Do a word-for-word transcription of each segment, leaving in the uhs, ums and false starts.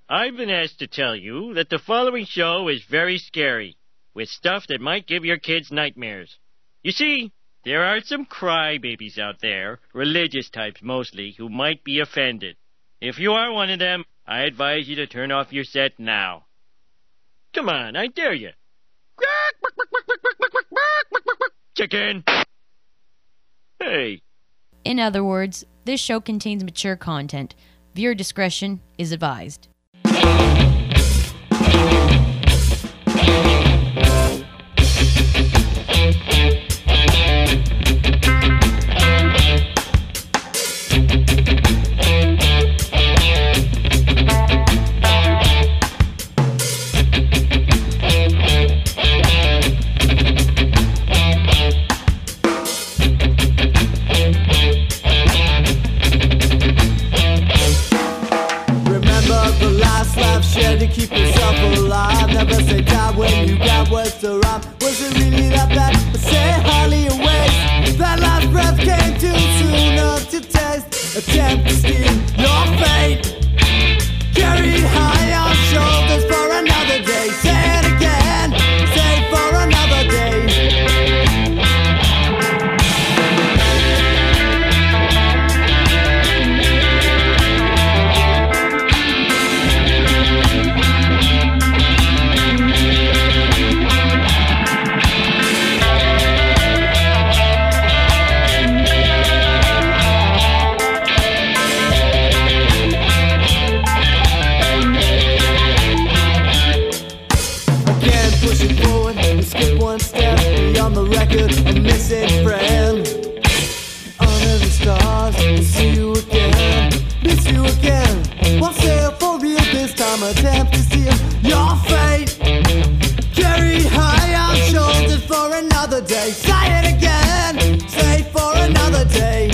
I've been asked to tell you that the following show is very scary, with stuff that might give your kids nightmares. You see, there are some crybabies out there, religious types mostly, who might be offended. If you are one of them, I advise you to turn off your set now. Come on, I dare you. Chicken! Hey. In other words, this show contains mature content. Viewer discretion is advised. To keep yourself alive, never say die when you got words to rhyme. Was it really that bad? But say hardly a waste. That last breath came too soon up to taste. Attempt to steal your fate, carried high on shoulders for another day. Say it again, say for another day. Skip one step beyond the record, a missing friend. Under the stars, I'll see you again, miss you again. Won't sail for real this time, attempt to steal your fate, carried high on shoulders for another day. Say it again, say for another day.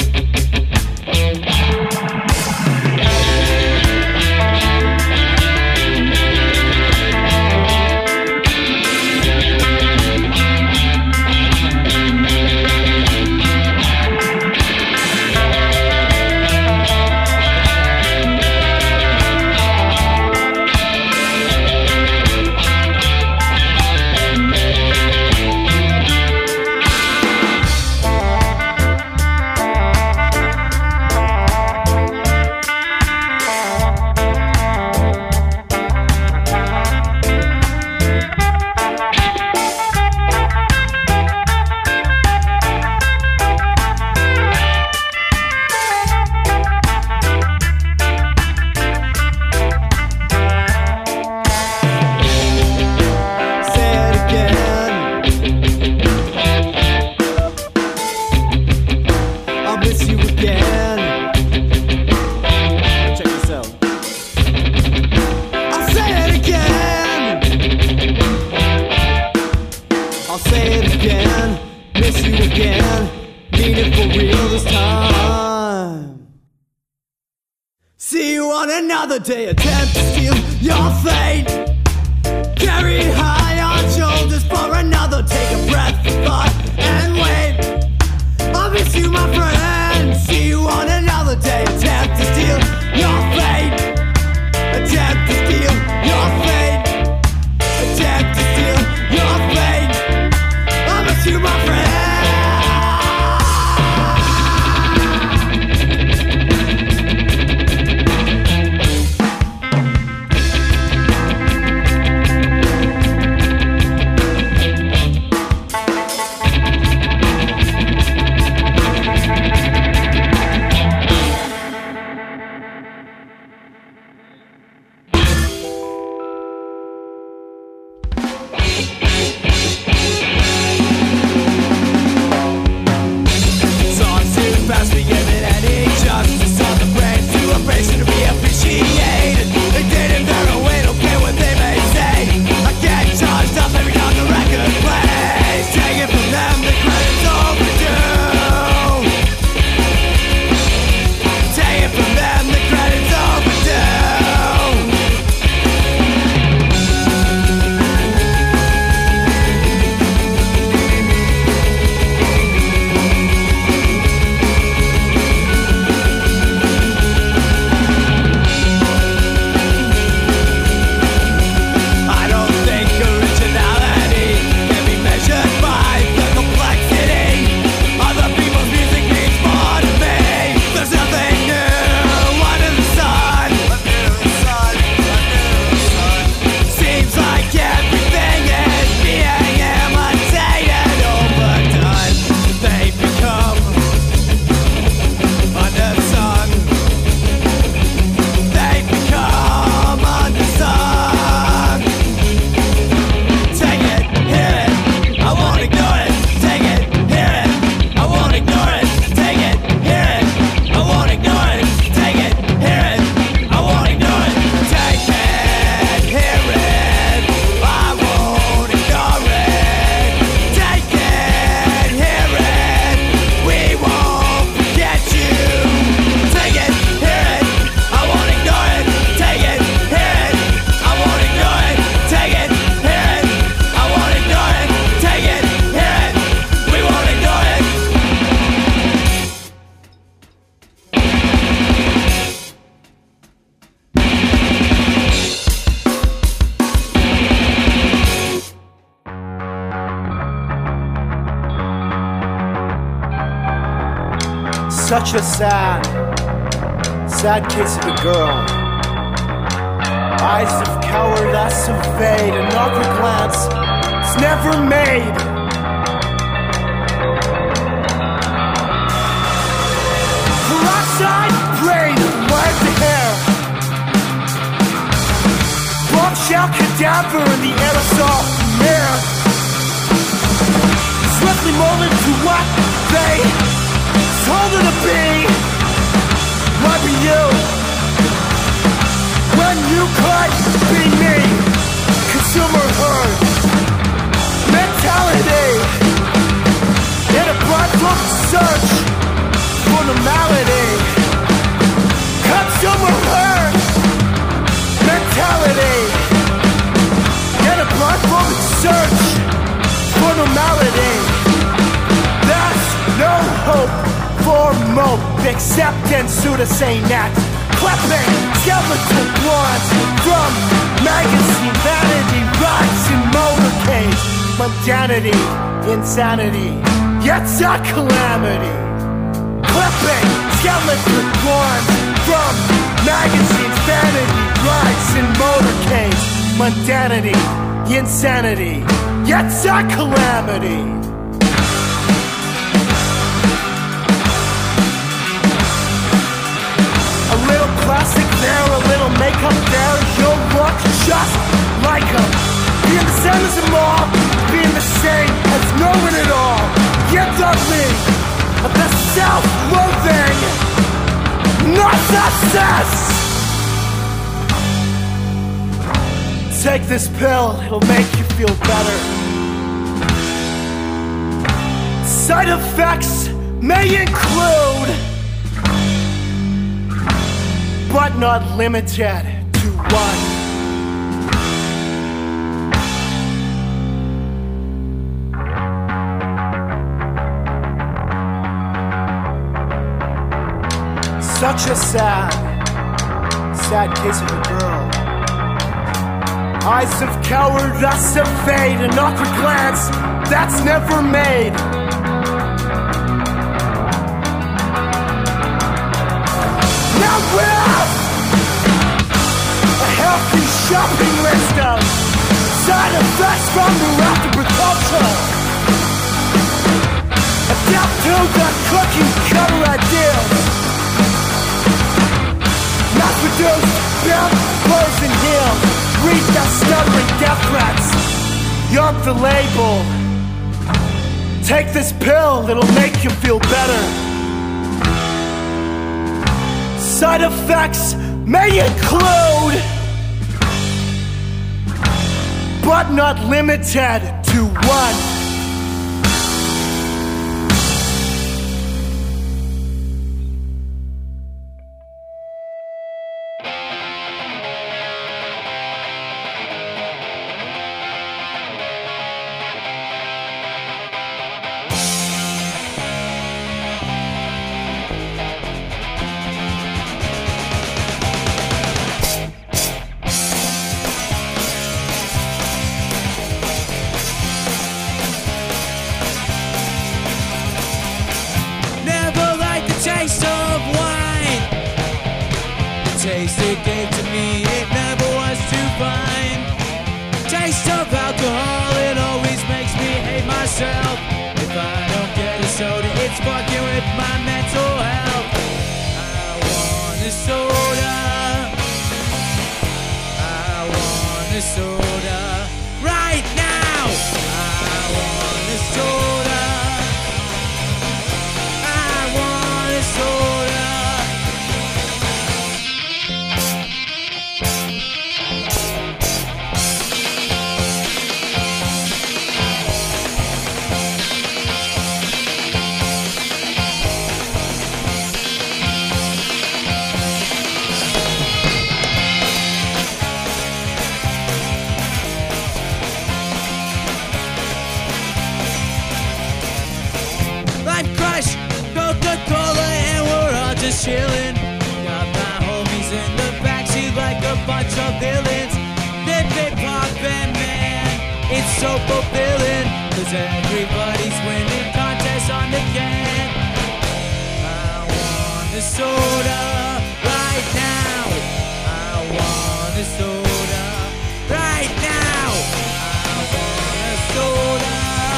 Another day, attempt to steal your fate, carried high on shoulders for another. Take a breath for thought and wait. I'll miss you, my friend. See you on another day. Attempt to steal your fate, attempt to steal your fate, attempt to steal your fate. I'll miss you, my friend. We'll be right back. Such a sad, sad case of a girl. Eyes of cowardice of fade, an awkward glance it's never made. Peroxide brain, wiped the hair. Bombshell cadaver in the aerosol mirror. Swiftly molded to what they told her to be. Might be you when you could be me. Consumer herd mentality in a blood-book search for normality. Consumer herd mentality in a blood-book search for normality. There's no hope for mope, acceptance, pseudosane act, clapping skeletal blondes from magazine vanity, rides in motorcade, mundanity, insanity, yet a calamity. Clapping skeletal blondes from magazines, vanity, rides in motorcade, mundanity, insanity, yet a calamity. A little plastic there, a little makeup there, you'll look just like them. Being the same as them all, being the same as no one at all. You're ugly, but the self-loathing, not success. Take this pill, it'll make you feel better. Side effects may include, but not limited to one. Such a sad, sad case of a girl. Eyes of cowardice of fade, an awkward glance that's never made. Now with a healthy shopping list of side effects from the rapid culture. Adapt to the cookie cutter ideals. Mass-produced, built, clothes and heels. Read the stuttering death threats. You're the label. Take this pill, it'll make you feel better. Side effects may include, but not limited to one. Taste it gave to me, it never was too fine. Taste of alcohol, it always makes me hate myself. If I don't get a soda, it's fucking with my mental health. I want a soda, I want a soda right now. I want a soda, I want a soda. Just chillin', got my homies in the backseat like a bunch of villains. They pick poppin', man, it's so fulfilling, cause everybody's winning contests on the can. I soda right now. I want a soda right now. I want a soda.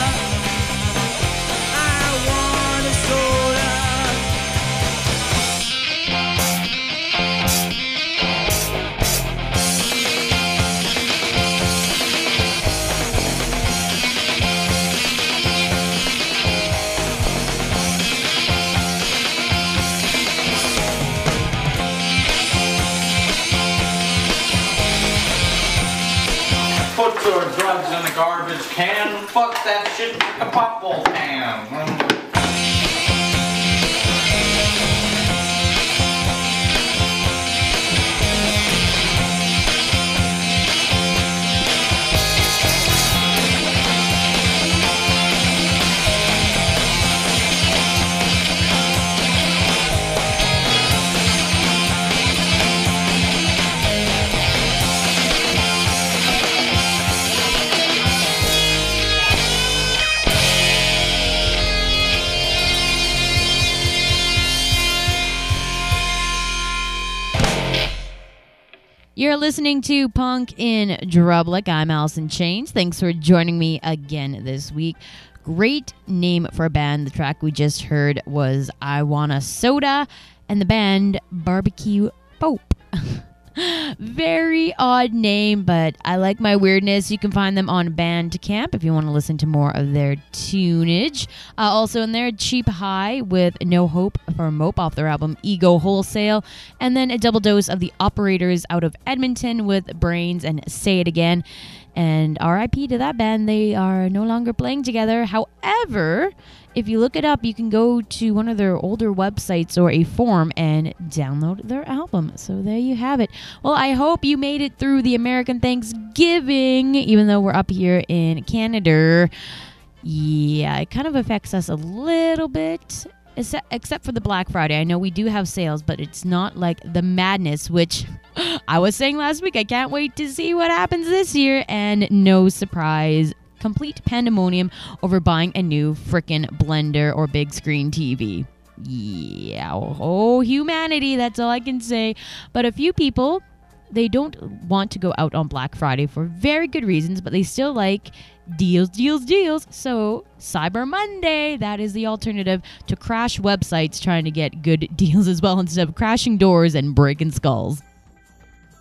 I want a soda. Put your drugs in the garbage can. Fuck that shit like a popball can. Mm. You're listening to Punk in Drublic. I'm Allison Chains. Thanks for joining me again this week. Great name for a band. The track we just heard was I Wanna Soda, and the band Barbecue Pope. Very odd name, but I like my weirdness. You can find them on Bandcamp if you want to listen to more of their tunage. Uh, also in there, Cheap High with No Hope for Mope off their album Ego Wholesale. And then a double dose of the Operators out of Edmonton with Brains and Say It Again. And R I P to that band. They are no longer playing together. However, if you look it up, you can go to one of their older websites or a forum and download their album. So there you have it. Well, I hope you made it through the American Thanksgiving, even though we're up here in Canada. Yeah, it kind of affects us a little bit, except for the Black Friday. I know we do have sales, but it's not like the madness, which I was saying last week. I can't wait to see what happens this year. And no surprise, complete pandemonium over buying a new frickin' blender or big screen T V. Yeah, oh, humanity, that's all I can say. But a few people, they don't want to go out on Black Friday for very good reasons, but they still like deals, deals, deals. So Cyber Monday, that is the alternative to crash websites trying to get good deals as well, instead of crashing doors and breaking skulls.